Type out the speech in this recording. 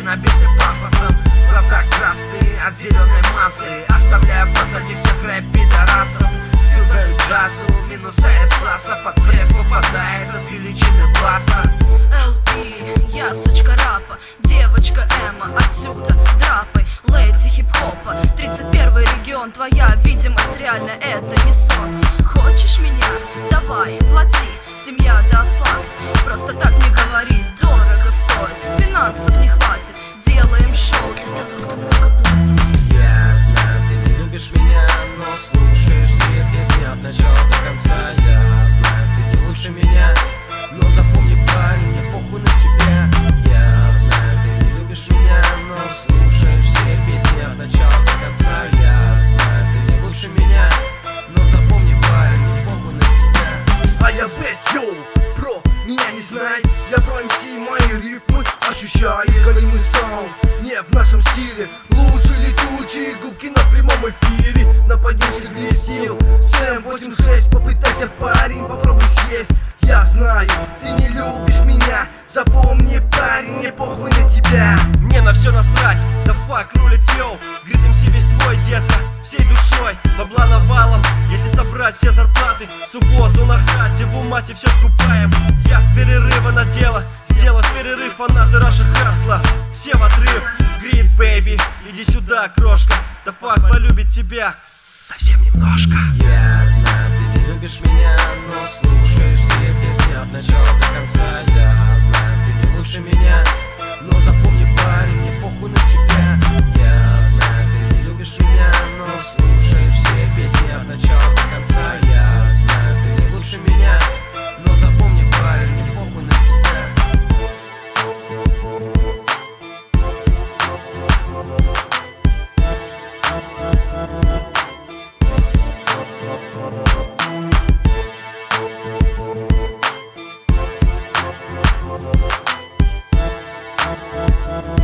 набиты пафосом. Глаза красные от зеленой массы, оставляя позади всех рэп-пидорасов. Стил дают джазу, минуса из класса, под пресс попадает от величины баса. LP, я сучка рапа, девочка Эмма, отсюда драпай, леди хип-хопа. 31-й регион, твоя видимость реально, это не сон. Хочешь меня? Давай, плати, семья да факт. Просто так не говори, дорого стоит, финансов не хватит. Делаем шоу для того, кто много платит. Я знаю, ты не любишь меня, но слушаешь все песни от начала до конца. Я знаю, ты не лучше меня, но запомни, парень, мне похуй на тебя. Я знаю, ты не любишь меня, но слушаешь все песни от начала до конца. Я знаю, ты не лучше меня, но запомни, парень, мне похуй на тебя. А я бэт, йоу, бро, меня не знай. Я про МС, мои рифмы ощущаю. Голимый саунд, не в нашем стиле. Лучше летучие губки на прямом эфире. На поддержке для сил 7-8-6, попытайся, парень, попробуй съесть. Я знаю, ты не любишь меня, запомни, парень, мне похуй на тебя. Мне на все насрать, да фак рулит, йоу. Грит МС весь твой, детка, всей душой. Бабла навалом, если собрать все зарплаты. Субботу на хате, в умате все скупаем. Я с перерыва на дело, сделав перерыв, фанаты Раша Хасла. Все в отрыв, Грит, бэйби, иди сюда, крошка. Да фак полюбит тебя совсем немножко. Я знаю, ты не любишь меня, но слушаешь все песни от начала до конца. Я знаю, ты не лучше меня, но запомни, парень, мне похуй на тебя. Я знаю, ты не любишь меня, но слушаешь все песни от начала до конца. Я знаю, ты не лучше меня, но запомни, парень, мне похуй на тебя. We'll be right back.